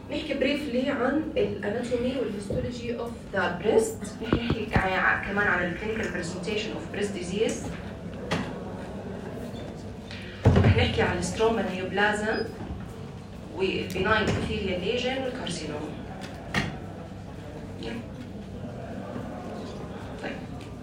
نحكي بريفلي عن الاناتومي والهيستولوجي اوف ذا بريست. نحكي كمان عن الكلينيكال برزنتيشن اوف بريست ديزيز. رح نحكي عن الستروما نيوبلازم والبيناين ابيثيليال ليجن والكارسينوم. طيب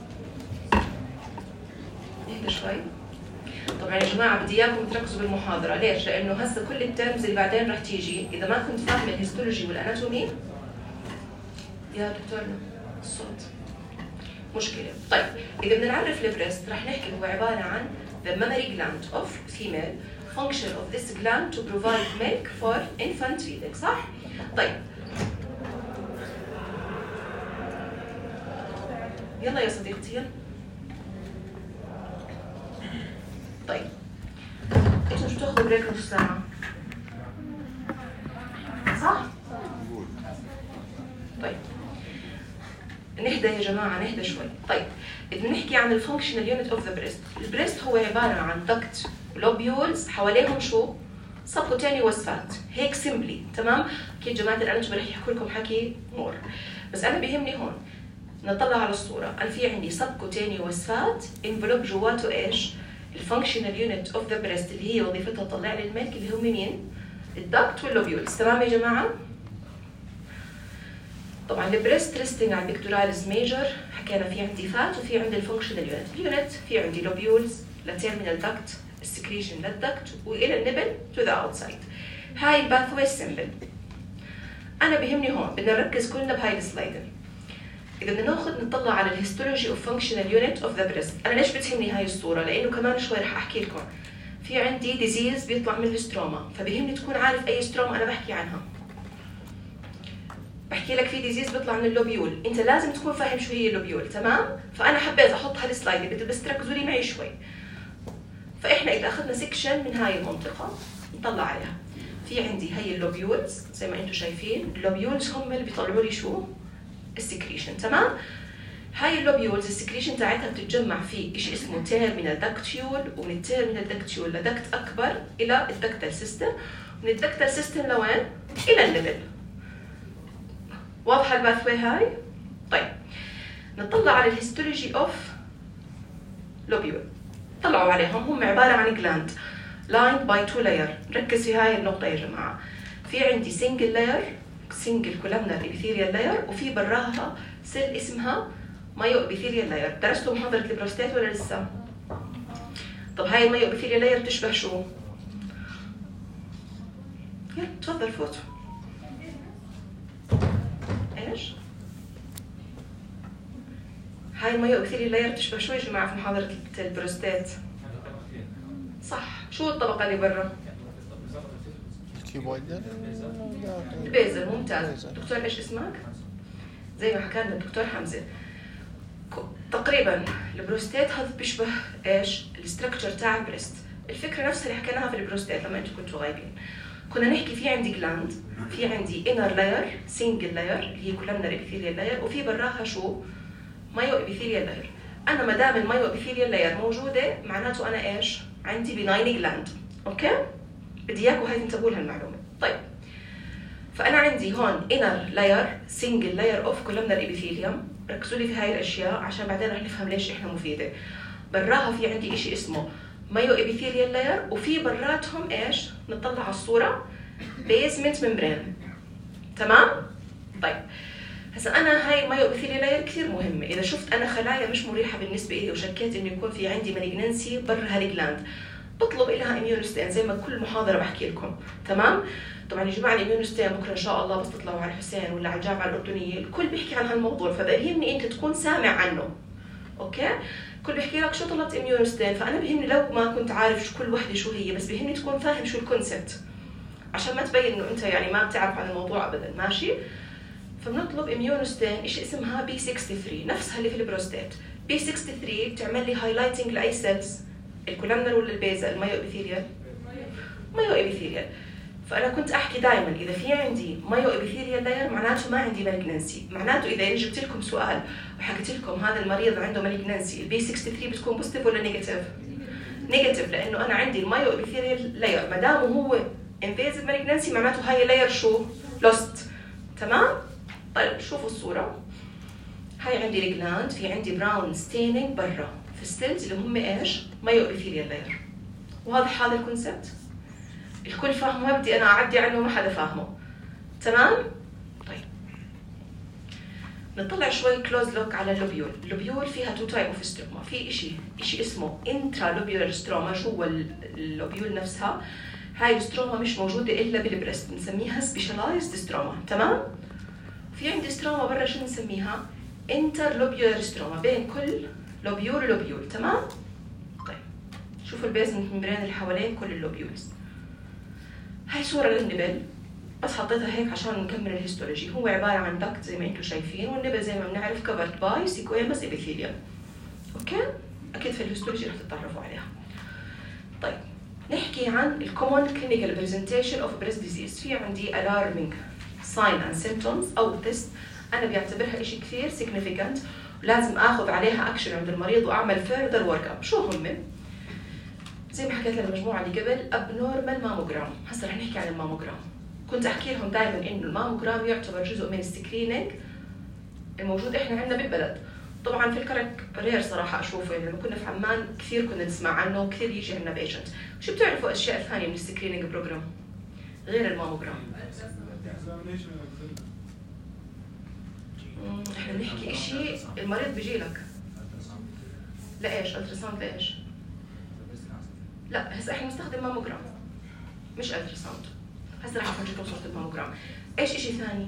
نهدى شوي. طبعا يا جماعه بدي اياكم تركزوا بالمحاضره، ليش؟ لانه هسه كل الترمز اللي بعدين رح تيجي اذا ما كنت فاهم الهيستولوجي والاناتومي يا دكتورنا الصوت مشكله. طيب اذا بدنا نعرف البريست رح نحكي هو عباره عن the mammary gland of female, function of this gland to provide milk for infant feeding. صح؟ طيب يلا يا صديقتي. طيب انتوا شو بتاخذوا بريك نص ساعة؟ صح؟ طيب نهدى يا جماعة، نهدى شوي. طيب إذا بنحكي عن الفانكشنال يونت اوف ذا بريست، البريست هو عبارة عن دكت لوبيولز حواليهم شو؟ سبكوتينيوس فات، هيك سيمبلي، تمام؟ أكيد جماعة الأناتومي رح يحكوا لكم حكي مور، بس أنا بيهمني هون نطلع على الصورة. أنا في عندي سبكوتينيوس فات انفلوب جواته إيش؟ الفانكشنال يونت اوف ذا بريست اللي هي وظيفتها تطلع لي الميلك اللي هم مين؟ الدكت واللوبيولز، تمام يا جماعه؟ طبعا البريست ريستنج على البيكتوراليس ميجر، حكينا في عندي فات وفي عندي الفانكشنال يونت، في عندي لوبيولز لتيرمينال دكت، السكريشن للدكت والى النبل تو ذا اوتسايد. هاي الباثوي سيمبل. انا بيهمني هون بدنا نركز كلنا بهاي السلايد. إذا بدنا ناخذ نطلع على الهيستولوجي اوف فانكشنال يونت اوف ذا بريست، أنا ليش بتهمني هاي الصورة؟ لأنه كمان شوي رح أحكي لكم. في عندي ديزيز بيطلع من الستروما، فبيهمني تكون عارف أي ستروما أنا بحكي عنها. بحكي لك في ديزيز بيطلع من اللوبيول، أنت لازم تكون فاهم شو هي اللوبيول، تمام؟ فأنا حبيت أحط هالسلايد، بدي بس تركزوا لي معي شوي. فإحنا إذا أخذنا سيكشن من هاي المنطقة نطلع عليها. في عندي هي اللوبيولز زي ما أنتم شايفين، اللوبيولز هم اللي بيطلعوا لي شو؟ السكريشن، تمام؟ هاي اللوبيولز السكريشن تاعتها بتتجمع في شيء اسمه تيرمينال داكتيول، ومن التيرمينال داكتيول لدكت اكبر الى الدكتال سيستم، ومن الدكتال سيستم لوين؟ الى الليفل. واضحه الباثوي هاي؟ طيب نطلع على الهيستولوجي اوف لوبيول. طلعوا عليهم، هم عباره عن جلاند lined by 2 layer. نركز في هاي النقطه يا جماعه. في عندي سنجل لاير، سنجل كولامنر ابيثيريال لاير، وفي براها سيل اسمها مايو ابيثيريال لاير. درستوا محاضرة البروستات ولا لسه؟ طب هاي المايو ابيثيريال لاير بتشبه شو؟ يلا تفضل فوت. ايش؟ هاي المايو ابيثيريال لاير بتشبه شو يا جماعة في محاضرة البروستات؟ صح، شو الطبقة اللي برا؟ البيزل، ممتاز. دكتور ايش اسمك؟ زي ما حكى لنا الدكتور حمزة. تقريبا البروستات هذا بيشبه ايش؟ الستركتشر تاع البريست. الفكره نفسها اللي حكيناها في البروستات لما انتم كنتوا غايبين. كنا نحكي في عندي جلاند، في عندي انر لاير سنجل لاير اللي هي كولامنر ابيثيليال لاير، وفي براها شو؟ مايو ابيثيليال لاير. انا ما دام المايو ابيثيليال لاير موجوده معناته انا ايش؟ عندي بناين جلاند. اوكي؟ بدي اياكم هاي تنتبهوا لهالمعلومه. طيب فانا عندي هون انر لاير سنجل لاير اوف كولامنر ابيثيليوم. ركزوا لي في هاي الاشياء عشان بعدين رح نفهم ليش احنا مفيده. براها في عندي شيء اسمه مايو ابيثيليال لاير، وفي براتهم ايش؟ نطلع على الصوره بيزمنت ممبرين، تمام؟ طيب هسا انا هاي المايو ابيثيليال لاير كثير مهمه. اذا شفت انا خلايا مش مريحه بالنسبه لي وشكيت انه يكون في عندي مالجنسي برا هالجلاند، بطلب لها اميونوستين زي ما كل محاضره بحكي لكم، تمام؟ طبعا يا جماعه الاميونوستين بكره ان شاء الله بس تطلعوا على الحسين ولا على الجامعه الاردنيه الكل بيحكي عن هالموضوع، فبيهمني انت تكون سامع عنه. اوكي؟ الكل بيحكي لك شو طلبت اميونوستين، فانا بيهمني لو ما كنت عارف شو كل وحده شو هي، بس بيهمني تكون فاهم شو الكونسبت عشان ما تبين انه انت يعني ما بتعرف عن الموضوع ابدا، ماشي؟ فبنطلب اميونوستين شيء اسمها B63 نفسها اللي في البروستات. B63 بتعمل لي هايلايتنج لاي سيلز؟ الكولامنر ولا البيزل؟ المايو ابيثيريال؟ مايو ابيثيريال. فانا كنت احكي دائما اذا في عندي مايو ابيثيريال لاير معناته ما عندي مالجنسي، معناته اذا جبت لكم سؤال وحكيت لكم هذا المريض عنده مالجنسي، البي 63 بتكون بوزيتيف ولا نيجاتيف؟ نيجاتيف، لانه انا عندي المايو ابيثيريال لاير ما دام هو انفيزيف مالجنسي معناته هاي اللاير شو؟ لوست. تمام؟ طيب شوفوا الصورة. هاي عندي الجلاند، في عندي براون ستينينج برا في السيلز اللي هم ايش؟ مايو ابيثيليال لاير. واضح هذا الكونسبت؟ الكل فاهمه؟ ما بدي انا اعدي عنه ما حدا فاهمه. تمام؟ طيب نطلع شوي كلوز لوك على اللوبيول. اللوبيول فيها تو تايب اوف ستروما. في شيء اسمه انترا لوبيولار ستروما جوا اللوبيول نفسها. هاي الستروما مش موجوده الا بالبريست، بنسميها سبيشالايزد ستروما. تمام؟ في عندي ستروما برا شو بنسميها؟ انتر لوبيولار ستروما، بين كل لوبيول ولوبيول. تمام؟ طيب شوفوا البيزمنت ممبرين اللي حوالين كل اللوبيولز. هاي صورة للنبل، بس حطيتها هيك عشان نكمل الهيستولوجي. هو عبارة عن دكت زي ما انتم شايفين، والنبل زي ما بنعرف كفرد باي سيكويمس ابيثيليوم. اوكي؟ اكيد في الهيستولوجي رح تتعرفوا عليها. طيب نحكي عن الكومن كلينيكال برزنتيشن اوف بريست ديزيز. في عندي الارمينج ساين اند سيمبتومز او تيست انا بعتبرها شيء كثير سيجنيفيكانت ولازم اخذ عليها اكشن عند المريض واعمل فيرذر ورك اب. شو هم؟ زي ما حكيت للمجموعه اللي قبل، ابنورمال ماموجرام. هسه رح نحكي عن الماموجرام. كنت احكي لهم دائما انه الماموجرام يعتبر جزء من السكرينينج الموجود احنا عندنا بالبلد. طبعا في الكرك رير صراحه اشوفه، يعني لما كنا في عمان كثير كنا نسمع عنه وكثير يجي عندنا بيشنت. شو بتعرفوا اشياء ثانيه من السكرينينج بروجرام غير الماموجرام؟ احنا بنحكي شيء المريض بيجي لك لايش؟ التراساوند لايش؟ لا هسه احنا بنستخدم ماموجرام مش التراساوند. هسه رح افرجيكم صورة الماموجرام. ايش شيء ثاني؟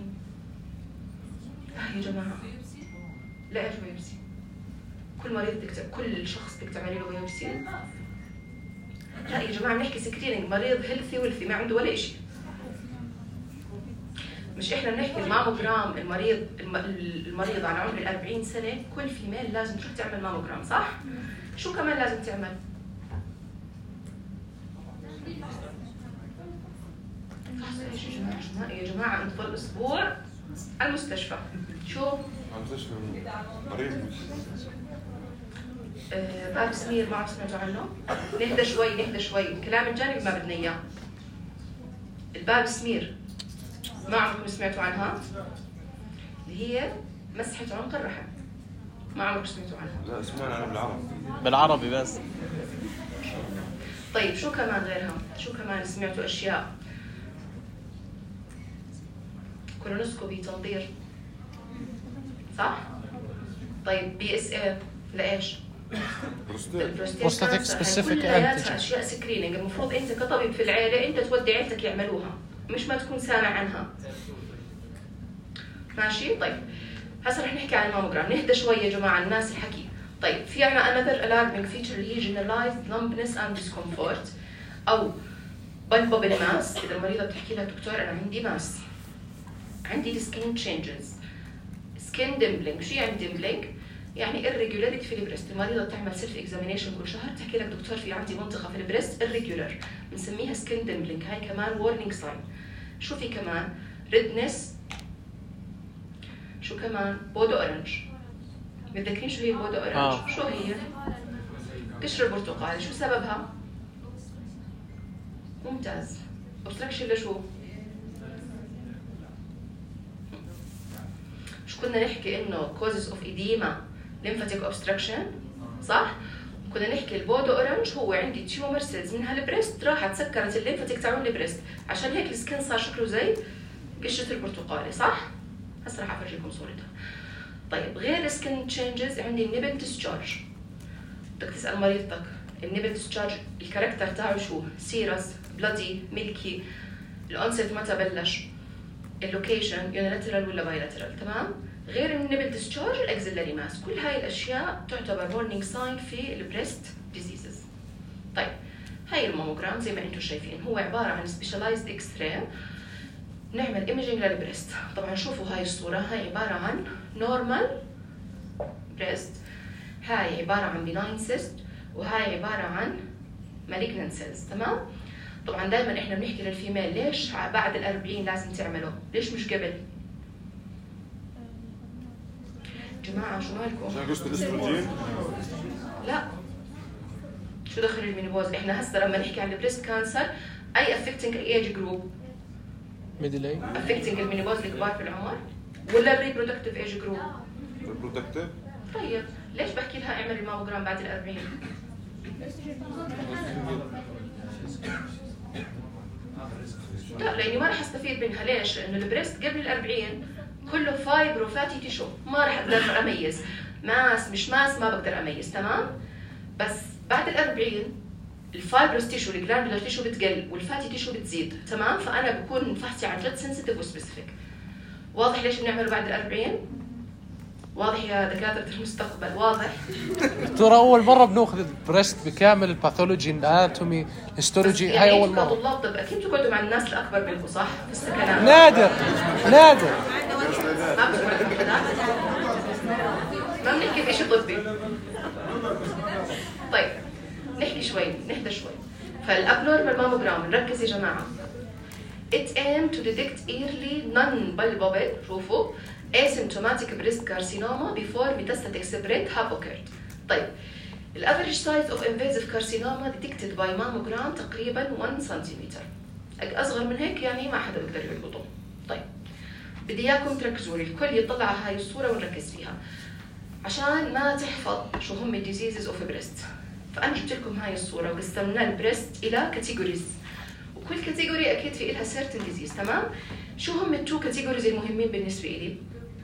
يا جماعة لا ايش بايوبسي؟ كل مريض كل شخص بدك تعملي له بايوبسي؟ لا يا جماعة بنحكي سكرينينج مريض هيلثي ويلثي ما عنده ولا شيء. مش احنا بنحكي الماموجرام المريض على عمر 40 سنة كل فيميل لازم تروح تعمل ماموجرام صح؟ شو كمان لازم تعمل؟ يا جماعة انت ضل اسبوع على المستشفى. شو؟ على المستشفى مريض باب سمير ما عرفت سمعتوا عنه؟ نهدى شوي الكلام الجانبي ما بدنا اياه. الباب سمير ما عمركم سمعتوا عنها؟ اللي هي مسحة عنق الرحم. ما عمركم سمعتوا عنها؟ لا سمعنا عنها بالعربي. بالعربي بس. طيب شو كمان غيرها؟ شو كمان سمعتوا اشياء؟ كولونوسكوبي تنظير صح؟ طيب بي اس اي لايش؟ بروستاتيك سبيسيفيك انتيجين. اشياء سكرينينج المفروض انت كطبيب في العيله انت تودي عيلتك يعملوها مش ما تكون سامع عنها. ماشي؟ طيب هسه رح نحكي عن الماموجرام. نهدى شوي يا جماعه الناس الحكي. طيب في عنا another alarming feature اللي هي generalized numbness and discomfort او palpable mass. اذا المريضه بتحكي لها دكتور انا عندي ماس، عندي skin changes، skin dimpling. شو يعني dimpling؟ يعني irregularity في البريست. المريضه بتعمل سيلف اكزامينيشن كل شهر تحكي لك دكتور في عندي منطقه في البريست irregular بنسميها skin dimpling. هاي كمان warning sign. شو في كمان؟ redness. شو كمان؟ بودو اورنج. متذكرين شو هي بودو اورنج؟ شو هي؟ قشر البرتقال. شو سببها؟ ممتاز. obstruction لشو؟ مش كنا نحكي انه causes of edema lymphatic obstruction صح؟ كنا نحكي البودو اورنج هو عندي تيومر سيلز من هالبريست راحت سكرت الليمفاتيك تاعون البريست عشان هيك السكن صار شكله زي قشرة البرتقالي صح؟ هسه راح افرجيكم صورتها. طيب غير السكن تشينجز عندي النبل ديسشارج. بدك تسال مريضتك النبل ديسشارج الكاركتر تاعه شو؟ سيرس، بلادي، ميلكي، الانست متى بلش، اللوكيشن يونيلاترال ولا بايلاترال. تمام؟ غير النبل ديسشارج الاكزيلاري ماس. كل هاي الاشياء تعتبر وارنينج ساين في البريست ديزيزز. طيب هاي الماموجرام زي ما انتم شايفين هو عباره عن سبيشالايزد اكس راي. نعمل ايميجينج للبريست. طبعا شوفوا هاي الصوره هاي عباره عن نورمال بريست، هاي عباره عن بناين سيست، وهاي عباره عن مالجنانت سيلز. تمام؟ طبعا دائما احنا بنحكي للفيميل ليش بعد ال40 لازم تعمله؟ ليش مش قبل؟ جماعه شو مالكم؟ عشان قصة الاستروجين؟ لا شو دخل المينوبوز؟ احنا هسه لما نحكي عن البريست كانسر اي افكتنج ايج جروب؟ ميدل اي افكتنج المينيبوز الكبار في العمر ولا الريبرودكتيف ايج جروب؟ البروتكتيف. طيب ليش بحكي لها اعمل الماموجرام بعد ال40؟ لا لاني ما راح استفيد منها. ليش؟ لانه البريست قبل ال40 كله فايبرو فاتي تيشو، ما راح اقدر اميز ماس مش ماس، ما بقدر اميز. تمام؟ بس بعد ال40 الفايبروس تيشو الجلاندولار تيشو بتقل والفاتي تيشو بتزيد. تمام؟ فانا بكون فحصي عن جد سنسيتيف وسبيسيفيك. واضح ليش بنعمله بعد ال40؟ واضح يا دكاتره المستقبل؟ واضح؟ دكتور اول مره بناخذ البريست بكامل الباثولوجي الاناتومي هيستولوجي، هاي اول مره. طلاب طب اكيد تقعدوا مع الناس الاكبر منكم صح؟ في السكنات نادر نادر. ما بتقعدوا بالحدث؟ ما بنحكي في شيء طبي. طيب نهدى شوي. فالابنورمال ماموجرام نركز يا جماعه. It aims to detect early non-bulbable شوفوا asymptomatic breast carcinoma before metastatic spread have occurred. طيب average size of invasive carcinoma detected by mammogram تقريبا 1 سنتيمتر. اصغر من هيك يعني ما حدا بيقدر يلقطه. طيب بدي اياكم تركزوا لي، الكل يطلع على هاي الصوره ونركز فيها عشان ما تحفظ شو هم الديزيزز اوف بريست. فانا جبت لكم هاي الصوره وقسمنا البريست الى كاتيجوريز، وكل كاتيجوري اكيد في لها سيرتن ديزيز. تمام؟ شو هم التو كاتيجوريز المهمين بالنسبه لي؟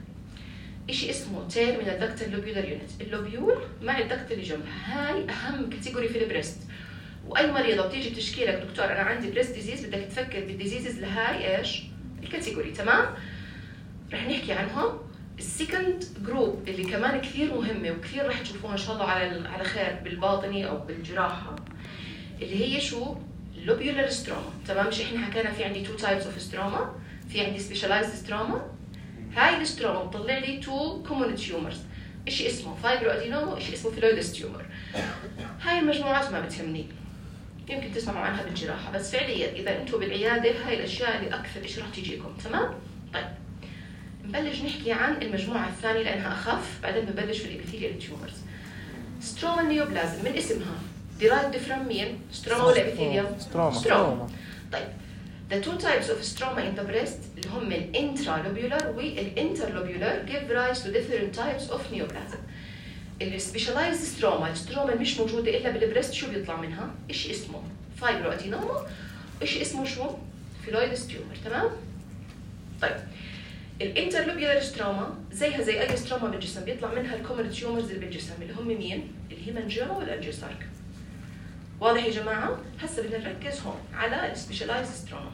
شيء اسمه تيل من الدكت اللوبيولار يونت، اللوبيول مع الدكت اللي جنبها، هاي اهم كاتيجوري في البريست. واي مريضه بتيجي بتشكي لك دكتور انا عندي بريست ديزيز، بدك تفكر بالديزيزز لهاي ايش؟ الكاتيجوري. تمام؟ رح نحكي عنهم. السكند جروب اللي كمان كثير مهمه وكثير رح تشوفوها ان شاء الله على خير بالباطني او بالجراحه، اللي هي شو؟ اللوبيولار ستروما. تمام؟ مش احنا حكينا في عندي تو تايبس اوف ستروما، في عندي سبيشالايزد ستروما. هاي الستروما بتطلع لي تو كومون تيومرز، شيء اسمه فايبرو ادينوما وشيء اسمه فيلويدس تيومر. هاي المجموعات ما بتهمني، يمكن تسمعوا عنها بالجراحه، بس فعليا اذا انتم بالعياده هاي الاشياء اللي اكثر شيء رح تجيكم. تمام؟ طيب نبلش نحكي عن المجموعه الثانيه لانها اخف، بعدين ببلش في الابيثيليال تيومرز. ستروما نيوبلازم من اسمها derived from مين؟ ستروما ولا ابيثيليوم؟ ستروما. طيب the two types of stroma in the breast اللي هم الانترالوبيولار والانترلوبيولار give rise to different types of neoplasm. السبيشالايزد ستروما، الستروما اللي مش موجوده الا بالبريست، شو بيطلع منها؟ شيء اسمه فايبرو ادينوما وشيء اسمه شو؟ فيلويدس تيومر. تمام؟ طيب الانترلوبيولار ستروما زيها زي اي ستروما بالجسم، بيطلع منها الكومن تيومرز اللي بالجسم اللي هم مين؟ الهيمانجيوما والانجيوسارك. واضح يا جماعه؟ هسه بدنا نركز هون على السبيشالايزد ستروما.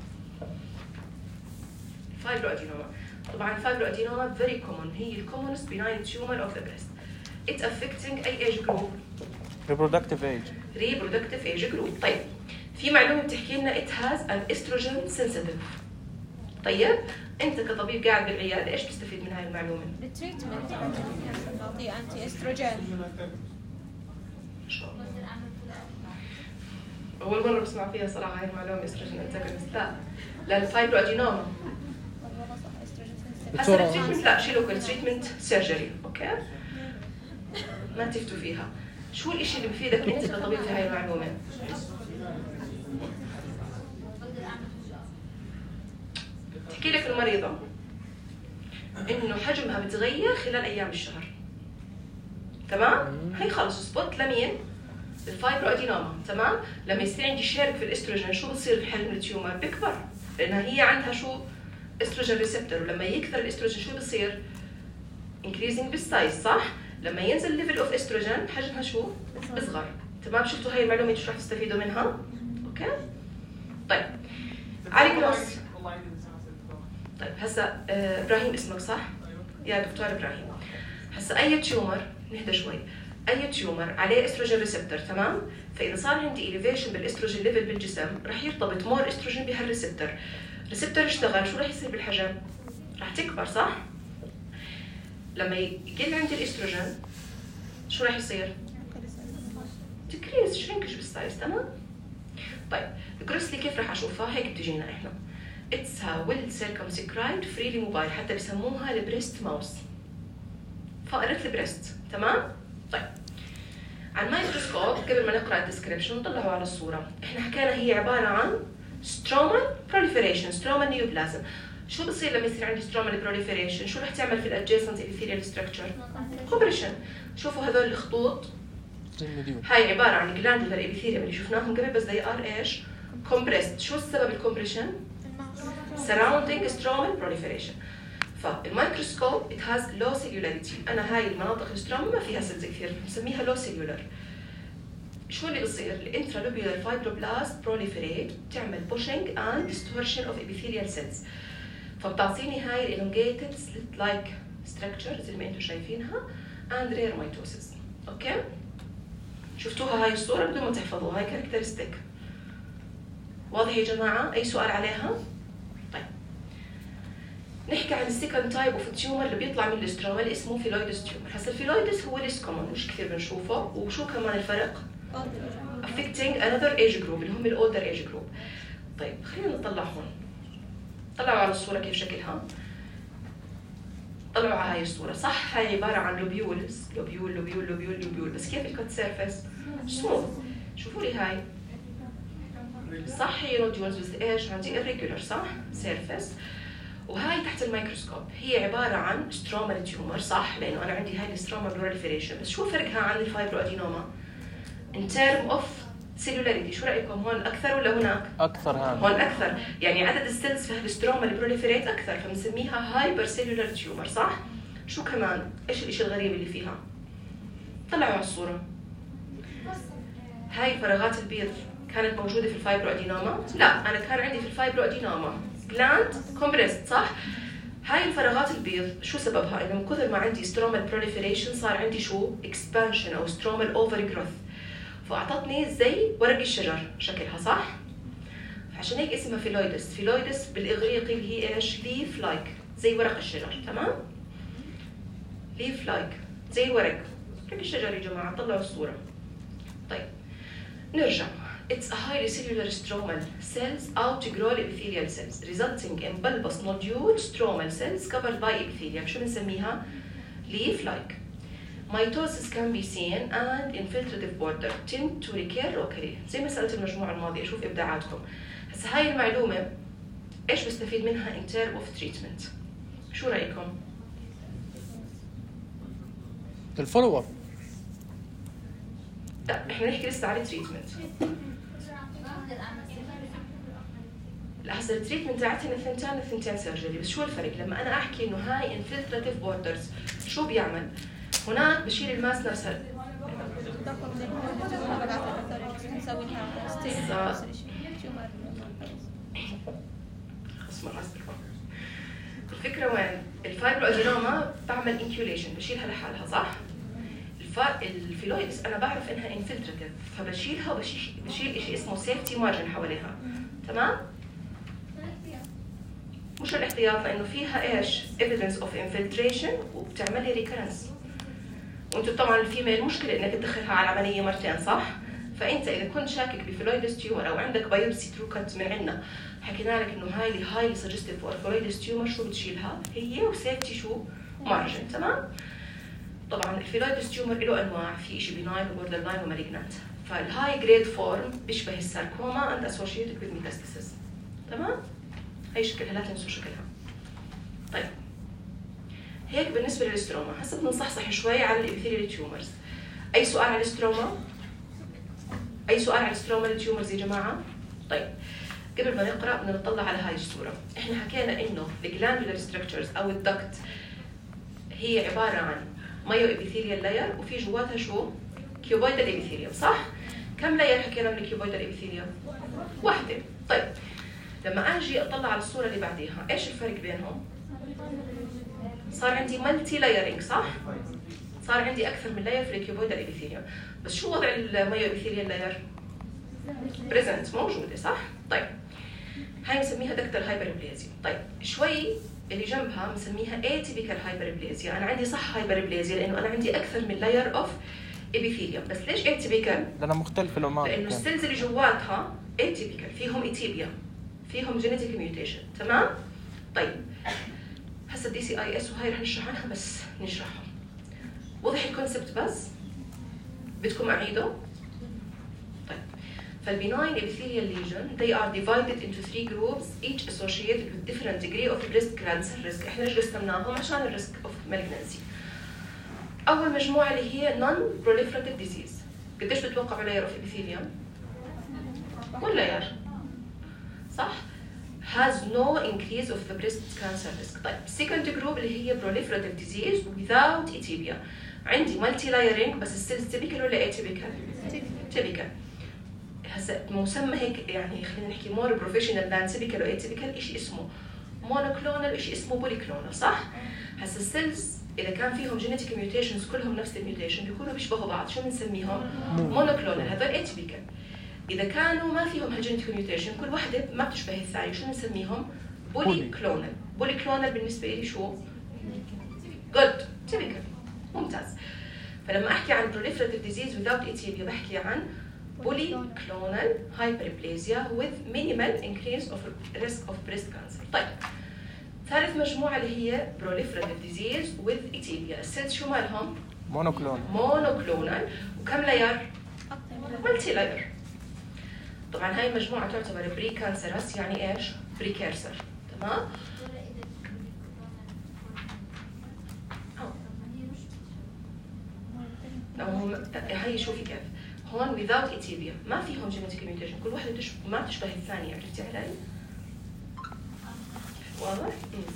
فايبرو ادينوما. طبعا فايبرو ادينوما فيري كومون، هي الكومونست بناين تيومر اوف ذا بريست. It's affecting اي ايج جروب؟ reproductive age. reproductive age group. طيب في معلومه بتحكي لنا it has an estrogen sensitive. طيب انت كطبيب قاعد بالعياده ايش تستفيد من هاي المعلومه؟ التريتمنت نعطيه انتي استروجين. اول مره بسمع فيها صراحه هاي المعلومه، استروجين انتاجونست. لا الفايبرو ادينوما هسه التريتمنت لا شيلوا كل تريتمنت سيرجري. اوكي ما تفتوا فيها. شو الاشي اللي بفيدك انت كطبيب في هاي المعلومه؟ تحكي لك المريضه انه حجمها بتغير خلال ايام الشهر. تمام؟ هي خلص سبوت لمين؟ الفايبرو ادينوما. تمام؟ لما يصير عندي شارك في الاستروجين شو بصير في حجم التيومر؟ بكبر، لانها هي عندها شو؟ استروجين ريسبتور، ولما يكثر الاستروجين شو بصير؟ انكريزنج بالسايز. صح؟ لما ينزل ليفل اوف استروجين حجمها شو؟ بصغر. تمام؟ شفتوا هاي المعلومه شو رح تستفيدوا منها؟ اوكي؟ طيب علي كلوس. طيب هسا ابراهيم اسمك صح؟ يا دكتور ابراهيم. هسا اي تيومر، نهدى شوي، اي تيومر عليه استروجين ريسبتور. تمام؟ فاذا صار عندي اليفيشن بالاستروجين ليفل بالجسم رح يرتبط مور استروجين بهالريسبتور. الريسبتور اشتغل، شو رح يصير بالحجم؟ رح تكبر. صح؟ لما يقل عندي الاستروجين شو رح يصير؟ تكريز، شرينكش بالسايز. تمام؟ طيب الجروسلي كيف رح اشوفها؟ هيك بتجينا احنا. It's a well circumscribed freely mobile، حتى بسموها البريست ماوس، فقرة البريست. تمام؟ طيب على الميكروسكوب قبل ما نقرا الديسكريبشن نطلعوا على الصورة. احنا حكينا هي عبارة عن سترومال بروليفريشن، سترومال نيوبلازم. شو بصير لما يصير عندي سترومال بروليفريشن؟ شو رح تعمل في الادجيسنت ابيثيليال ستراكشر؟ كومبريشن. شوفوا هذول الخطوط هاي عباره عن جلاندولار ابيثيليوم اللي شفناهم قبل، بس they are ايش؟ compressed. شو السبب الكومبريشن؟ surrounding stromal proliferation. فالميكروسكوب it has low cellularity. انا هاي المناطق الستروما ما فيها سيلز كثير، بنسميها low cellular. شو اللي بصير؟ الانترالوبيولار فايبروبلاست بروليفريت، بتعمل pushing and distortion of epithelial cells. فبتعطيني هاي elongated slit like structure زي ما انتم شايفينها and rare mitosis. اوكي؟ شفتوها هاي الصورة بدون ما تحفظوها، هاي كاركترستيك. واضح يا جماعة؟ أي سؤال عليها؟ طيب. نحكي عن السكند تايب اوف تيومر اللي بيطلع من الاستروما اللي اسمه فيلويدس تيومر. هسا الفيلويدس هو ليس كومون، مش كثير بنشوفه، وشو كمان الفرق؟ affecting another age group اللي هم الأولدر age group. طيب خلينا نطلع هون. طلعوا على الصورة كيف شكلها. طلعوا على هاي الصورة، صح؟ هاي عبارة عن لوبيولز، لوبيول، بس كيف الكت سيرفيس؟ سموث. شوفوا لي هاي. صح هي نوديولز بس ايش؟ عندي irregular صح؟ سيرفيس. وهاي تحت الميكروسكوب هي عبارة عن سترومال تيومر صح؟ لأنه أنا عندي هاي الستروما بروليفريشن، بس شو فرقها عن الفايبرو أدينوما؟ in term of cellularity. شو رأيكم هون أكثر ولا هناك؟ أكثر هون. هون أكثر، يعني عدد السيلز في الستروما اللي بروليفريت أكثر، فبنسميها هايبر سيلولار تيومر صح؟ شو كمان؟ إيش الإشي الغريب اللي فيها؟ طلعوا على الصورة. هاي الفراغات البيض كانت موجودة في الفايبرو أدينوما؟ لا، أنا كان عندي في الفايبرو أدينوما جلاند كومبريست صح؟ هاي الفراغات البيض شو سببها؟ إنه من كثر ما عندي سترومال بروليفريشن صار عندي شو؟ إكسبانشن أو سترومال أوفري جروث. فأعطتني زي ورق الشجر شكلها صح؟ عشان هيك اسمها فيلويدس. فيلويدس بالإغريقي اللي هي إيش؟ ليف لايك، زي ورق الشجر، تمام؟ ليف لايك زي ورق الشجر يا جماعة. طلعوا الصورة. طيب نرجع. It's a highly cellular stromal cells outgrow epithelial cells resulting in bulbous nodule stromal cells covered by epithelium. شو بنسميها؟ leaf like. Mitosis can be seen and infiltrative border tend to recur locally. زي مسألة المجموعة الماضية، شوف إبداعاتكم. هسا هاي المعلومة إيش بستفيد منها in term of treatment؟ شو رأيكم؟ الفولو اب. لا احنا نحكي لسه على التريتمنت. لا هسه التريتمنت تاعتنا الثنتين سيرجري، بس شو الفرق؟ لما انا احكي انه هاي انفلتراتيف بوردرز شو بيعمل؟ هناك بشيل الماس نفسها. الفكرة وين؟ الفايبرو أدينوما بعمل انكيوليشن، بشيلها لحالها صح؟ الفيلويدس أنا بعرف إنها انفلتراتيف، فبشيلها وبشيل شيء اسمه سيفتي مارجن حواليها، تمام؟ مش الاحتياط لأنه فيها إيش؟ evidence of infiltration وبتعمل لي recurrence. وأنتوا طبعاً الفيميل مشكلة إنك تدخلها على العملية مرتين صح؟ فأنت إذا كنت شاكك بفيلويدس تيومر أو عندك بايوبسي ترو كت من عندنا حكينا لك إنه هاي سجستيف فور فيلويدس تيومر، شو بتشيلها؟ هي وسيفتي شو؟ مارجن، تمام؟ طبعاً الفيلويدس تيومر له أنواع، في شيء بناين وبوردر لاين ومالجنانت. فالهاي جريد فورم بيشبه الساركوما أند أسوشيتد with metastasis، تمام؟ هي شكلها لا تنسوا شكلها. طيب هيك بالنسبة للستروما. هسه بنصحصح شوي على الإبيثيليال تيومرز. أي سؤال على الستروما؟ أي سؤال على الستروما تيومرز يا جماعة؟ طيب قبل ما نقرأ بدنا نطلع على هاي الصورة. إحنا حكينا إنه الجلاندولار ستراكشرز أو الدكت هي عبارة عن مايو إبيثيليال لاير وفي جواتها شو؟ كيوبويدال إبيثيليوم صح؟ كم لاير حكينا من الكيوبويدال إبيثيليوم؟ واحدة. طيب لما أجي أطلع على الصورة اللي بعديها، إيش الفرق بينهم؟ صار عندي مالتي لايرنج صح؟ صار عندي أكثر من لاير في الكيوبويدال إبيثيليوم، بس شو وضع المايو إبيثيليال لاير؟ بريزنت موجودة صح؟ طيب هاي بنسميها دكتال هايبربليزيا. طيب شوي اللي جنبها بنسميها اتيبيكال هايبربليزيا. أنا عندي صح هايبربليزيا لأنه أنا عندي أكثر من لاير أوف إبيثيليوم، بس ليش اتيبيكال؟ لأنها مختلفة الأماكن. لأنه السيلز اللي جواتها اتيبيكال، فيهم إتيبيا، فيهم جينيتيك ميوتيشن، تمام؟ طيب هسه الدي سي اي اس وهي رح نشرح عنها، بس نشرحها. وضح الكونسبت بس؟ بدكم أعيده؟ طيب فالbenign epithelial lesion they are divided into 3 groups each associated with different degree of breast cancer risk. احنا ليش قسمناهم؟ عشان الريسك of malignancy. أول مجموعة اللي هي non proliferative disease. قديش بتوقعوا layer of epithelium؟ one layer. صح؟ has no increase of the breast cancer risk. طيب second group اللي هي proliferative disease without atypia. عندي multi layering بس السيلز typical ولا atypical؟ typical. هسه مسمى هيك يعني خلينا نحكي more professional than typical و atypical شيء اسمه monoclonal وشيء اسمه polyclonal صح؟ هسه السيلز إذا كان فيهم genetic mutations كلهم نفس الميوتيشن بيكونوا بيشبهوا بعض شو بنسميهم؟ monoclonal هذول atypical. إذا كانوا ما فيهم هالجينيتيك ميوتيشن كل واحدة ما بتشبه الثانية شو نسميهم؟ بوليكلونال. بوليكلونال بالنسبة لي شو؟ good typical ممتاز. فلما أحكي عن proliferative disease without atypia بحكي عن polyclonal hyperplasia with minimal increase of risk of breast cancer. طيب ثالث مجموعة اللي هي proliferative disease with atypia. السيلز شو مالهم؟ monoclonal وكم لاير؟ multi layer. طبعا هاي المجموعة تعتبر بري كانسرس يعني ايش؟ بريكيرسر تمام؟ هاي شوفي كيف هون without atypia ما فيهم genetic mutation كل واحدة ما تشبه الثانية عرفتي علي؟ واضح؟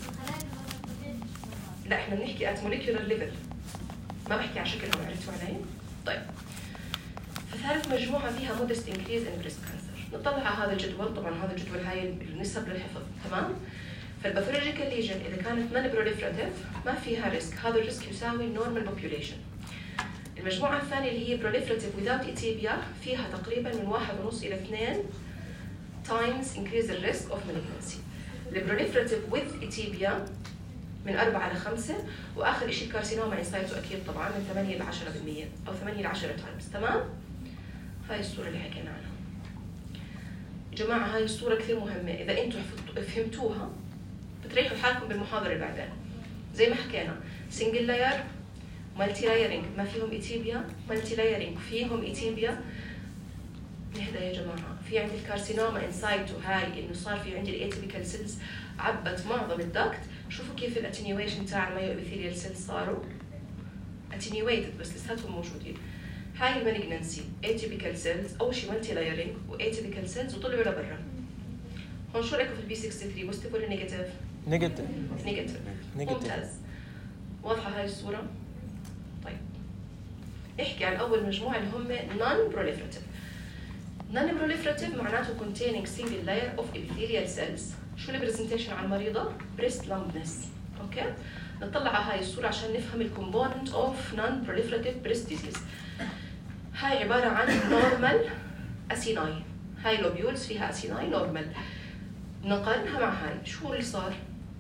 لا احنا بنحكي at molecular level ما بحكي على شكلهم عرفتوا علي؟ طيب فثالث مجموعة فيها modest increase in breast cancer. نطلع على هذا الجدول طبعا هذا الجدول هاي النسب للحفظ تمام؟ فالباثولوجيكال ليجن إذا كانت non proliferative ما فيها ريسك هذا الريسك يساوي normal population. المجموعة الثانية اللي هي proliferative without atypia فيها تقريبا من 1.5 إلى 2 times increase the risk of malignancy. الproliferative with atypia من 4 إلى 5 وآخر شيء الكارسينوما انسايتو أكيد طبعا من 8 إلى 10% أو 8 إلى 10 تايمز تمام؟ هاي الصورة اللي حكينا عنها. جماعة هاي الصورة كثير مهمة إذا أنتم فهمتوها بتريحوا حالكم بالمحاضرة اللي بعدين. زي ما حكينا single layer مالتي لايرنج ما فيهم ايتيبيا مالتي لايرنج فيهم ايتيبيا. نهدى يا جماعه في عندي الكارسينوما انسايتو هاي انه صار في عندي الايتيبيكال سيلز عبت معظم الدكت. شوفوا كيف الاتنيويشن تاع المايو ابيثيليال سيلز صاروا اتنيويتد بس لساتهم موجودين. هاي المالجنسي ايتيبيكال سيلز اول شيء مالتي لايرنج وايتيبيكال سيلز وطلعوا لبرا. هون شو رايكم في البي 63 بوزيتيف ولا نيجاتيف؟ نيجاتيف ممتاز. واضحه هاي الصوره؟ طيب نحكي عن أول مجموعة اللي هم non-proliferative. non-proliferative معناته containing single layer of epithelial cells. شو البرزنتيشن على المريضة؟ breast lumpness. أوكي؟ نطلع على هاي الصورة عشان نفهم ال component of non-proliferative breast disease. هاي عبارة عن normal acini. هاي lobules فيها acini normal. نقارنها مع هاي، شو اللي صار؟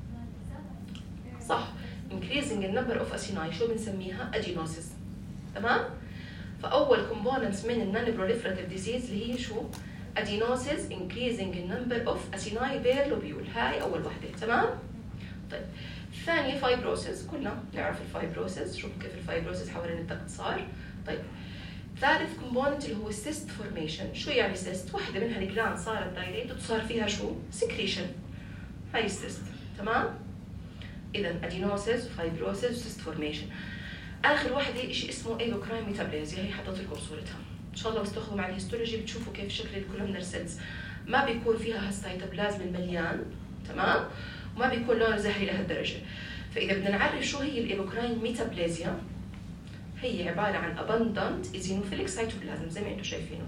صح. increasing the number of acini شو بنسميها؟ adenosis. تمام؟ فأول components من non proliferative disease اللي هي شو؟ adenosis increasing the number of acini per lobule. هاي أول وحدة تمام؟ طيب الثانية fibrosis كلنا نعرف الفايبروسيس شوفوا كيف الفايبروسيس حوالين الدكت صار. طيب ثالث component اللي هو cyst formation. شو يعني cyst؟ واحدة منها الجلاند صارت dilated وصار فيها شو؟ secretion. هاي cyst تمام؟ إذا adenosis fibrosis cyst formation. آخر واحدة شيء اسمه ايبوكراين ميتابلازيا هي حطيت لكم صورتها. إن شاء الله بتاخذوا مع الهيستولوجي بتشوفوا كيف شكل الكولومنر سيلز ما بيكون فيها هالسيتوبلازم المليان تمام؟ وما بيكون لونه زهري لهالدرجة. فإذا بدنا نعرف شو هي الايبوكراين ميتابلازيا هي عبارة عن abundant eosinophilic cytoplasm زي ما انتم شايفينه.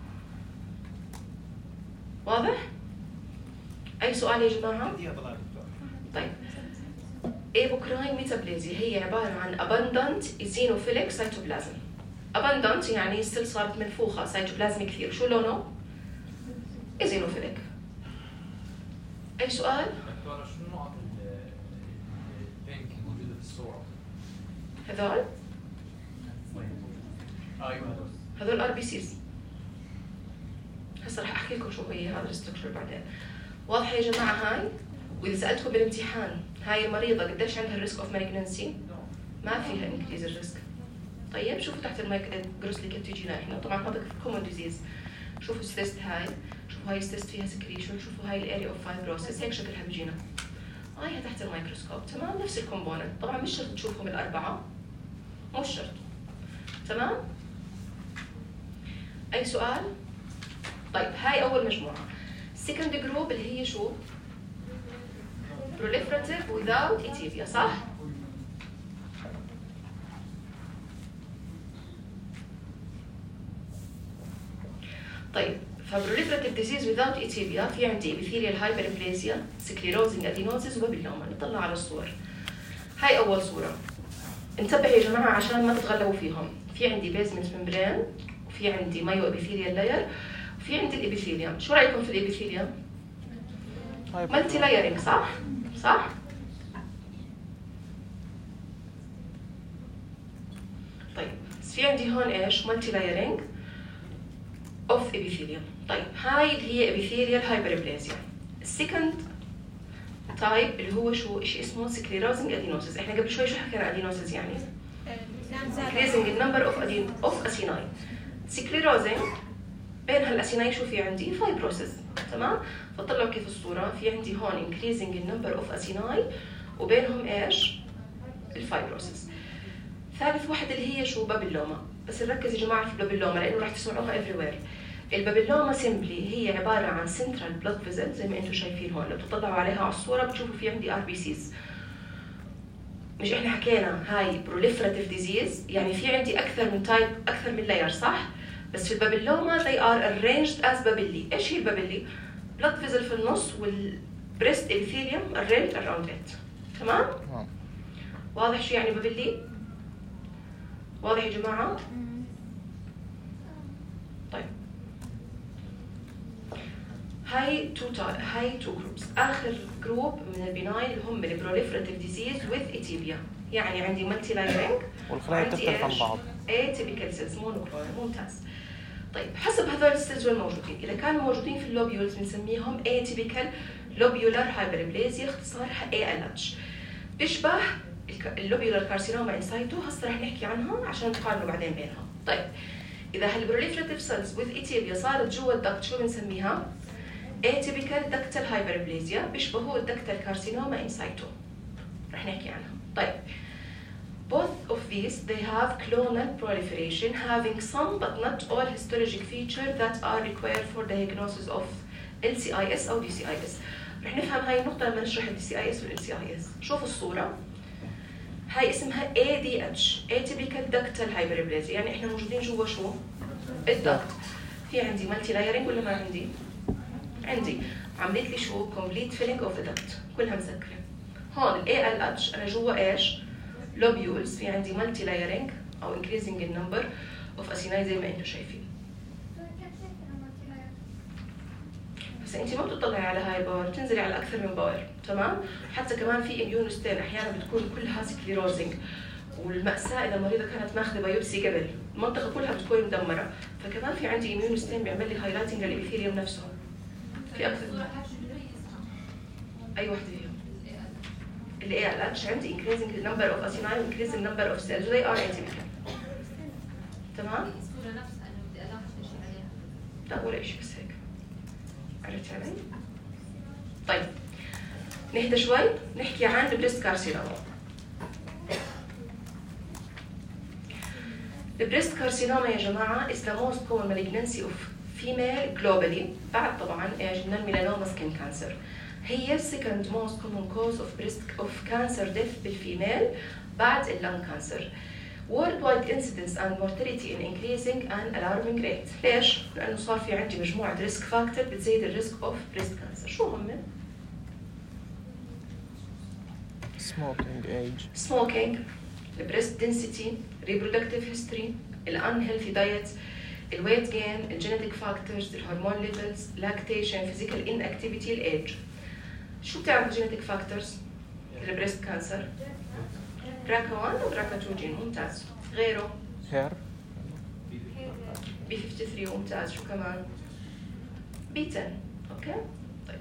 واضح؟ أي سؤال يا جماعة؟ طيب ايبوكراين ميتابلازيا هي عبارة عن abundant eosinophilic cytoplasm. abundant يعني السيل صارت منفوخة سيتوبلازم كثير. شو لونه؟ eosinophilic. أي سؤال؟ دكتورة شو النقط البينك الموجودة في الصورة؟ هذول؟ ايوه هذول ار بي سيز. هسه رح احكي لكم شو هي هذا الستركشر بعدين. واضحه يا جماعه هاي؟ واذا سالتكم بالامتحان هاي المريضه قديش عندها الريسك اوف مالجنسي؟ ما فيها انكريز الريسك. طيب شوفوا تحت الميكروسليك تجينا احنا طبعا هذا كومون ديزيز. شوفوا السيست هاي، شوفوا هاي السيست فيها سكريشن، شوفوا هاي الاريا اوف فايبروسيس، هيك شكلها بيجينا. هاي تحت الميكروسكوب، تمام؟ نفس الكومبوننت، طبعا مش شرط تشوفهم الاربعه، مش شرط، تمام؟ اي سؤال؟ طيب هاي اول مجموعه. السكند جروب اللي هي شو؟ proliferative without اتيبيا، صح؟ طيب فبروليفراتيف ديزيز without اتيبيا في عندي epithelial hyperplasia، sclerosing adenosis وبابيلوما. نطلع على الصور. هاي اول صوره. انتبهوا يا جماعه عشان ما تتغلبوا فيهم. في عندي بيزمنت ممبرين، وفي عندي مايو ابيثيليال لاير، وفي عندي الابيثيليوم. شو رايكم في الابيثيليوم؟ مالتي لايرنج، صح؟ صح؟ طيب في عندي هون ايش؟ مالتي لايرنج اوف ابيثيليوم. طيب هاي اللي هي ابيثيليال هايبربلازيا. السكند تايب اللي هو شو؟ شيء اسمه سكليروزنج ادينوسيس. احنا قبل شوي شو حكينا ادينوسيس يعني؟ increasing النمبر اوف اسيناي. سكليروزنج بين هالاسيناي شو في عندي؟ فايبروسيس، تمام؟ فطلعوا كيف الصوره، في عندي هون increasing النمبر اوف اسيناي وبينهم ايش؟ الفايبروسيس. ثالث واحد اللي هي شو؟ بابيلوما. بس نركز يا جماعه في البابيلوما لانه راح تسمعوها everywhere. البابيلوما سيمبلي هي عباره عن سنترال بلاد فيزل زي ما انتم شايفين هون. لو بتطلعوا عليها على الصوره بتشوفوا في عندي RBCs. مش احنا حكينا هاي بروليفراتيف ديزيز يعني في عندي اكثر من تايب، اكثر من لاير، صح؟ بس في البابيلوما they are arranged as بابيلي. ايش هي البابيلي؟ بلاد فيزل في النص والبريست ابيثيليوم arranged around it، تمام؟ واضح شو يعني بابيلي؟ واضح يا جماعه؟ طيب هاي تو جروبس. اخر جروب من البناين اللي هم البروليفراتيف ديزيز وذ اتيبيا، يعني عندي مالتي لايرنج والخلايا تختلف عن بعض. اتيبيكال سيلز مونوكلونال. ممتاز. طيب حسب هذول السيلز وين موجودين، اذا كانوا موجودين في اللوبيولز بنسميهم اتيبيكال لوبيولار هايبربلازيا، اختصارها ALH. بيشبه اللوبيولار كارسينوما انسايتو، هسه رح نحكي عنها عشان تقارنوا بعدين بينهم. طيب اذا هالبروليفراتيف سيلز وذ اتيبيا صارت جوا الدكت شو بنسميها؟ atypical ductal hyperplasia، بيشبهوا الدكتال كارسينوما in situ. رح نحكي عنها. طيب both of these they have clonal proliferation having some but not all histologic features that are required for diagnosis of LCIS أو DCIS. رح نفهم هاي النقطة لما نشرح ال DCIS وال LCIS. شوفوا الصورة. هاي اسمها ADH atypical ductal hyperplasia، يعني احنا موجودين جوا شو؟ الدكت. في عندي مالتي لايرنج ولا ما عندي؟ عندي. عملت لي شو؟ complete filling of the duct، كلها مسكرة. هون ال ALH أنا جوا إيش؟ lobules، في عندي multi layering أو increasing the number of acini زي ما أنتم شايفين. بس أنت ما بتطلعي على هاي باور، بتنزلي على أكثر من باور، تمام؟ حتى كمان في immunostatin أحيانا بتكون كلها sclerosing، والمأساة إذا المريضة كانت ماخذة بايوبسي قبل، المنطقة كلها بتكون مدمرة، فكمان في عندي immunostatin بيعمل لي highlighting للإبيثيليوم نفسه. في أكثر. أي واحدة فيهم؟ اللي ALH عندي increasing the number of acini و increasing the number of cells they are atypical. تمام؟ الصورة نفسها إنه بدي ألاحظ إيش عليها. لا ولا شيء بس هيك. عرفت علي؟ طيب نهدى شوي نحكي عن البريست كارسينوما. البريست كارسينوما يا جماعة is the most common malignancy of female globally، بعد طبعا ايش؟ non-melanoma skin cancer. هي second most common cause of cancer death بالفيميل بعد اللung cancer. Worldwide incidence and mortality in increasing and alarming rate. ليش؟ لأنه صار في عندي مجموعة risk factor بتزيد الريسك of breast cancer. شو هم؟ smoking age, smoking, breast density, reproductive history, unhealthy diet, weight gain, genetic factors, hormone levels, lactation, physical inactivity, age. شو بتعرفوا genetic factors للبريست كانسر؟ BRCA1 و BRCA2 جين. ممتاز. غيره؟ hair, B53 ممتاز. شو كمان؟ B10. اوكي؟ طيب.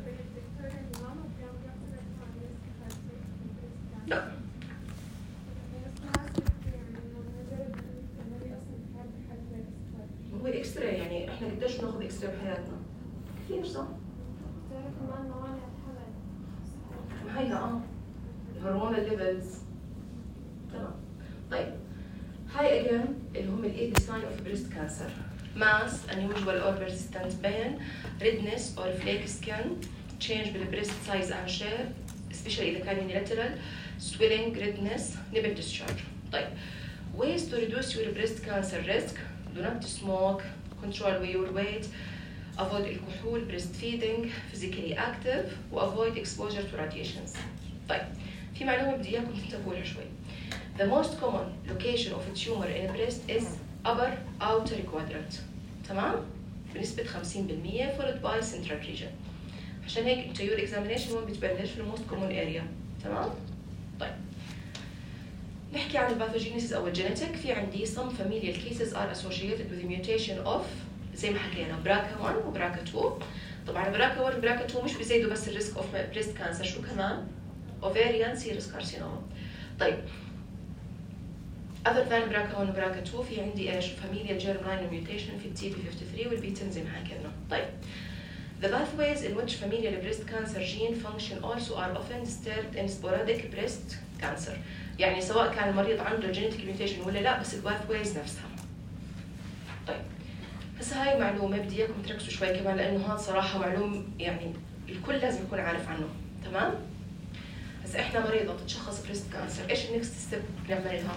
لا. هو اكسترا، يعني احنا قديش بناخذ اكس راي بحياتنا؟ كثير صح؟ هيها الهرمونال ليفلز. تمام. طيب هاي اجين اللي هم الايد ساين اوف بريست كانسر. ماس unusual or persistent pain, redness or flake skin, change بالبريست سايز and shape, especially إذا كان unilateral, swelling, redness, nipple discharge. طيب ways to reduce your breast cancer risk: do not smoke, control your weight, avoid الكحول, breastfeeding, physically active, و avoid exposure to radiations. طيب في معلومة بدي إياكم تنتبهوا لها شوي. The most common location of a tumor in a breast is upper outer quadrant. تمام؟ بنسبة 50% followed by central region. عشان هيك انت your examination وين بتبلش في most common area. تمام؟ طيب نحكي عن الباثوجينيسيس او الجينيتيك. في عندي some familial cases are associated with the mutation of زي ما حكينا BRCA 1 و BRCA 2. طبعا BRCA 1 و BRCA 2 مش بيزيدوا بس الريسك اوف بريست كانسر، شو كمان؟ ovarian serous carcinoma. طيب other than BRCA 1 و BRCA 2 في عندي ايش؟ familial germline mutation في TP53 والبي10 زي ما حكينا. طيب the pathways in which familial breast cancer gene function also are often disturbed in sporadic breast cancer. يعني سواء كان المريض عنده genetic mutation ولا لا، بس الباثويز نفسها. طيب هسه هاي معلومة بدي اياكم تركزوا شوي كمان، لانه هذا صراحة معلوم يعني الكل لازم يكون عارف عنه. تمام؟ هسه احنا مريضة تتشخص بريست كانسر، ايش النكست ستيب بنعمل لها؟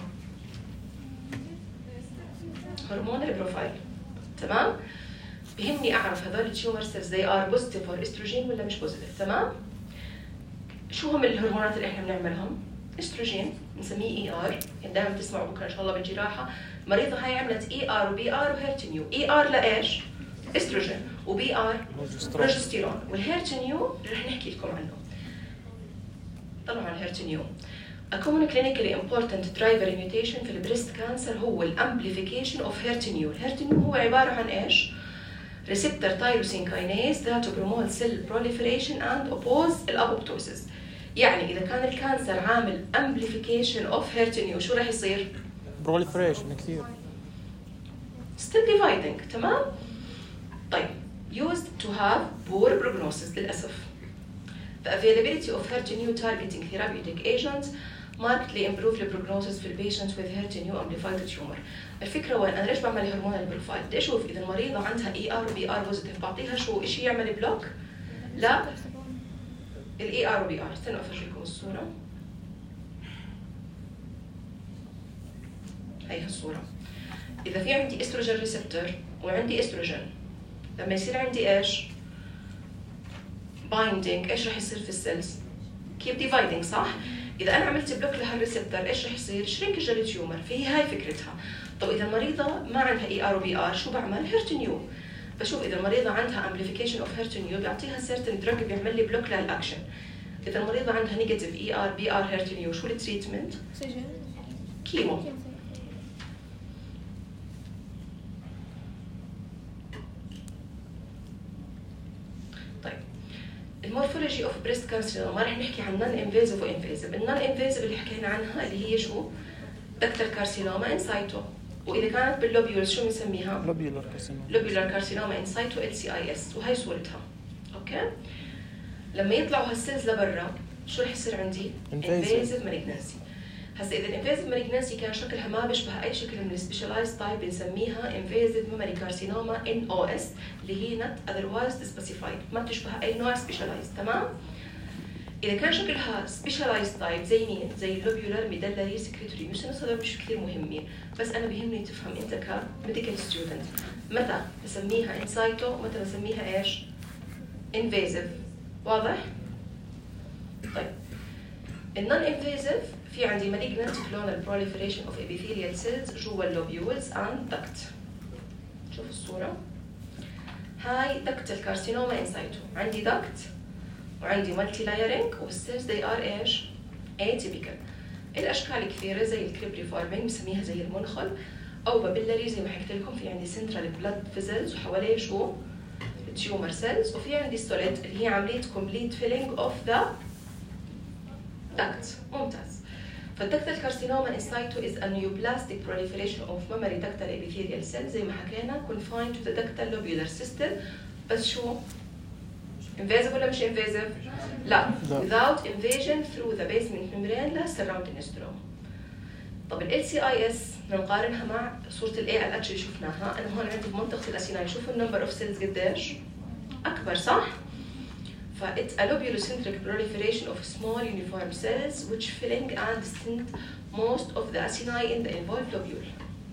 هرمونال بروفايل. تمام؟ بهمني اعرف هذول التيومر سيلز they are positive for استروجين ولا مش بوزيتيف. تمام؟ شو هم الهرمونات اللي احنا بنعملهم؟ استروجين بنسميه اي ار، يعني دائما بتسمعوا بكره ان شاء الله بالجراحه المريضه هاي عملت اي ار وبي ار وهيرتنيو. اي ار لايش؟ استروجين، وبي ار بروجستيرون، والهيرتنيو رح نحكي لكم عنه. طلعوا عن الهيرتنيو. A common clinically important driver mutation في البريست كانسر هو الامبليفيكيشن اوف هيرتنيو. الهيرتنيو هو عباره عن ايش؟ receptor tyrosine kinase that promote cell proliferation and oppose الابوبتوسيس. يعني إذا كان الكانسر عامل amplification of HER2 شو راح يصير؟ proliferation كثير. still dividing. تمام؟ طيب used to have poor prognosis للأسف. The availability of HER2 targeting therapeutic agents markedly improve the prognosis في patients with HER2 amplified tumor. الفكرة وين؟ أنا ليش بعمل هرمونال بروفايل؟ بدي أشوف إذا المريضة عندها ER و BR بوزيتيف بعطيها شو؟ إشي يعمل بلوك؟ لا الاي ار وبي ار. استنوا افرجيكم الصوره. هي الصوره. اذا في عندي استروجين ريسبتور وعندي استروجين، لما يصير عندي ايش؟ بايندينج، ايش راح يصير في السيلز؟ كيب ديفايدنج، صح؟ اذا انا عملت بلوك لهالريسبتور ايش راح يصير؟ شرينكج للتيومر. فهي هاي فكرتها. طب اذا المريضه ما عندها اي ار وبي ار شو بعمل؟ هيرتنيو. بشوف اذا المريضه عندها امبليفيكيشن اوف هيرتنيو بعطيها سيرتن دراج بيعمل لي بلوك للاكشن. اذا المريضه عندها نيجاتيف اي ار بي ار هيرتنيو شو التريتمنت؟ كيمو. طيب المورفولوجي اوف بريست كانسر ما رح نحكي عن نون انفيزيف وانفيزيف. النون انفيزيف اللي حكينا عنها اللي هي شو؟ دكتور كارسينوما ان سايتو، واذا كانت باللوبيولز شو بنسميها؟ لوبيولار كارسينوما. لوبيولار كارسينوما ان سايتو LCIS، وهي صورتها. اوكي؟ لما يطلعوا هالسيلز لبرا شو رح يصير عندي؟ انفيزيف مالجنسي. هسا اذا الانفيزيف مالجنسي كان شكلها ما بيشبه اي شكل من السبيشالايز تايب بنسميها انفيزيف ميموري كارسينوما NOS اللي هي نوت اذروايز سبيسيفايد، ما بتشبه اي نوع سبيشالايز. تمام؟ اذا كان شكلها سبيشالايز تايب زي مين؟ زي اللوبيولار ميدلري سكريتوري ميوسينس، هذول مش كثير مهمين، بس انا بيهمني تفهم انت كميديكال ستودنت متى بسميها انسايتو ومتى بسميها ايش؟ انفيزيف. واضح؟ طيب النون انفيزيف في عندي malignant clonal proliferation of epithelial cells جوا اللوبيولز and duct. شوف الصورة. هاي duct الكارسينوما انسايتو. عندي duct وعندي مالتي لايرنج والسيلز they are ايش؟ atypical. الاشكال كثيرة زي الكريبريفورمينج بسميها زي المنخل، او بابيلاري زي ما حكيت لكم في عندي central blood vessels وحواليه شو؟ tumor cells، وفي عندي solid اللي هي عملية complete filling of the duct. ممتاز. فالدكتال كارسينوما in situ is a neoplastic proliferation of mammary ductal epithelial cells زي ما حكينا confined to the ductal lobular system. بس شو؟ invasive ولا مش invasive؟ لا. without invasion through the basement membrane لا surrounding stroma. طب ال LCIS نقارنها مع صورة ال ALH اللي شفناها. أنا هون عندي بمنطقة الأسنان شوفوا النمبر of cells قديش؟ أكبر صح؟ It's a lobulocentric proliferation of small uniform cells which filling and distend most of the acini in the involved lobule.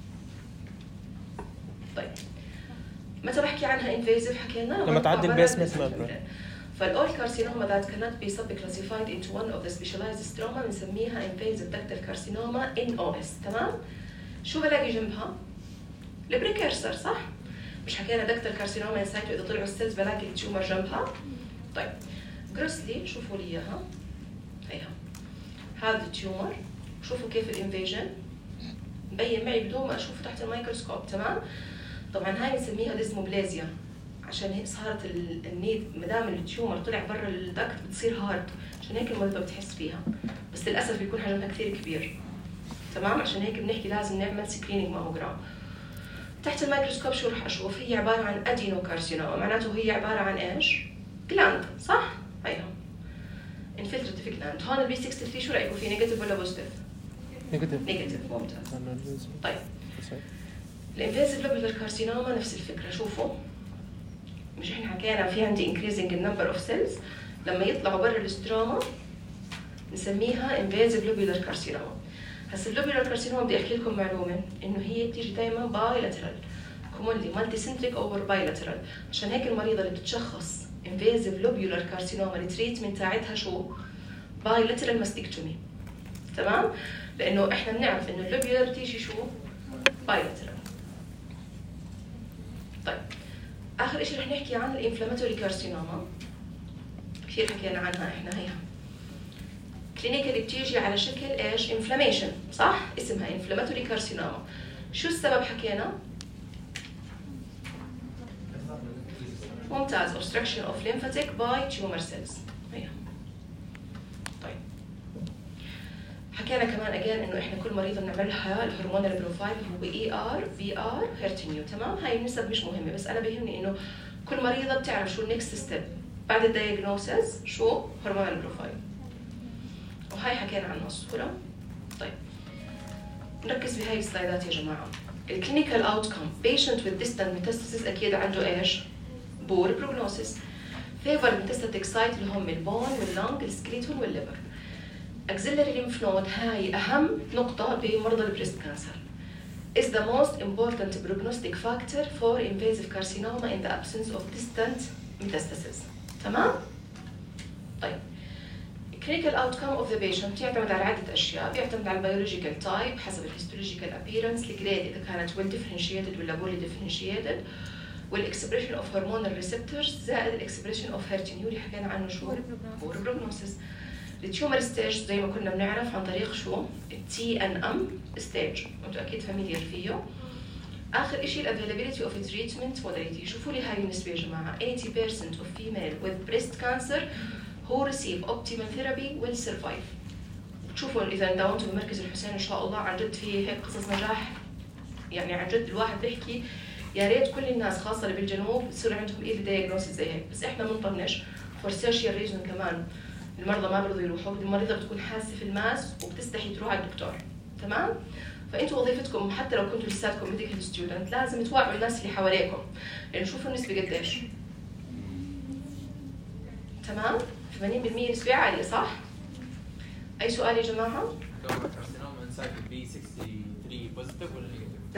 طيب متى بحكي عنها invasive حكينا لما تعدي البيسمنت ممبرين. فالأول carcinoma that cannot be subclassified into one of the specialized stroma بنسميها invasive ductal carcinoma NOS. تمام؟ شو بلاقي جنبها؟ البريكيرسر صح؟ مش حكينا ductal carcinoma in situ إذا طلعوا السيلز بلاقي التيومر جنبها. طيب جروسلي شوفوا لي اياها هيها هذا التيومر شوفوا كيف الانفيجن مبين معي بدون ما اشوفه تحت الميكروسكوب. تمام. طبعا هاي بنسميها ديزموبلازيا عشان هيك صارت النيد ما دام التيومر طلع برا الدكت بتصير هارد عشان هيك المريضه بتحس فيها بس للاسف بيكون حجمها كثير كبير. تمام. عشان هيك بنحكي لازم نعمل سكرينينج ماموجرام. تحت الميكروسكوب شو رح اشوف؟ هي عباره عن ادينوكارسينوما معناته هي عباره عن ايش؟ جلاند صح؟ هيها انفلتراتيف جلاند. هون البي 63 شو رايكم فيه نيجاتيف ولا بوزيتيف؟ نيجاتيف ممتاز. طيب الانفيزيف لوبولار كارسينوما نفس الفكره. شوفوا مش احنا حكينا في عندي increasing النمبر اوف سيلز لما يطلعوا برا الاستروما نسميها انفيزيف لوبولار كارسينوما. هسه اللوبولار كارسينوما بدي احكي لكم معلومه انه هي بتيجي دائما بايلاترال كومونلي مالتي سنتريك اوفر بايلاترال عشان هيك المريضه اللي بتتشخص invasive lobular carcinoma التريتمنت تاعتها شو؟ bilateral mastectomy. تمام؟ لأنه إحنا بنعرف إنه اللوبيولار بتيجي شو؟ bilateral. طيب آخر إشي رح نحكي عن الانفلاماتوري كارسينوما. كثير حكينا عنها إحنا هيها. كلينيكالي بتيجي على شكل إيش؟ inflammation صح؟ اسمها inflammatory carcinoma. شو السبب حكينا؟ ممتاز. obstruction of lymphatic by tumor cells. هيها. طيب حكينا كمان اجين انه احنا كل مريضه بنعملها الهرمونال بروفايل هو ER هيرتينيو. تمام. هاي النسب مش مهمه بس انا بيهمني انه كل مريضه بتعرف شو النكست ستيب بعد الدايجنوسيس شو هرمونال بروفايل وهاي حكينا عنها الصوره. طيب نركز بهاي السلايدات يا جماعه. الكلينيكال اوتكم patient with distant metastasis اكيد عنده ايش؟ بور بروجنوسيس. فيفر ميتاستاتيك سايت اللي هم البون واللنج السكليتون والليفر. اكسيلري ليمف نود هاي اهم نقطه بمرضى البريست كانسر. is the most important prognostic factor for invasive carcinoma in the absence of distant metastasis. تمام؟ طيب clinical outcome of the patient يعتمد على عدة أشياء. بيعتمد على البيولوجيكال تايب حسب الهيستولوجيكال appearance الجريد إذا كانت well differentiated ولا poorly differentiated والاكسبريشن اوف هرمونال ريسبتورز زائد الاكسبريشن اوف هيرتينيو اللي حكينا عنه شو؟ بور بروجنوسيس. التيومر ستيج زي ما كنا بنعرف عن طريق شو؟ TNM ستيج انتم اكيد فاميليار فيه. اخر شيء الافيلابيلتي اوف تريتمنت موداليتي. شوفوا لي هاي النسبه يا جماعه 80% of female with breast cancer who receive optimal therapy will survive. تشوفوا اذا داومتوا بمركز الحسين ان شاء الله عن جد في هيك قصص نجاح يعني عن جد الواحد بيحكي يا ريت كل الناس خاصه اللي بالجنوب يصير عندهم ايدي دايجنوستس زي هيك بس احنا بنطنش فور سيرشيال ريزون كمان المرضى ما بيرضوا يروحوا. المريضه بتكون حاسه في الماس وبتستحي تروح على الدكتور. تمام. فانتوا وظيفتكم حتى لو كنتوا لساتكم ميديكال ستودنت لازم توعوا الناس اللي حواليكم لانه شوفوا النسبه قديش. تمام. 80% نسبه عاليه صح؟ اي سؤال يا جماعه؟ كارسينوما انسايد بي 63 بوزيتيف ولا نيجاتيف؟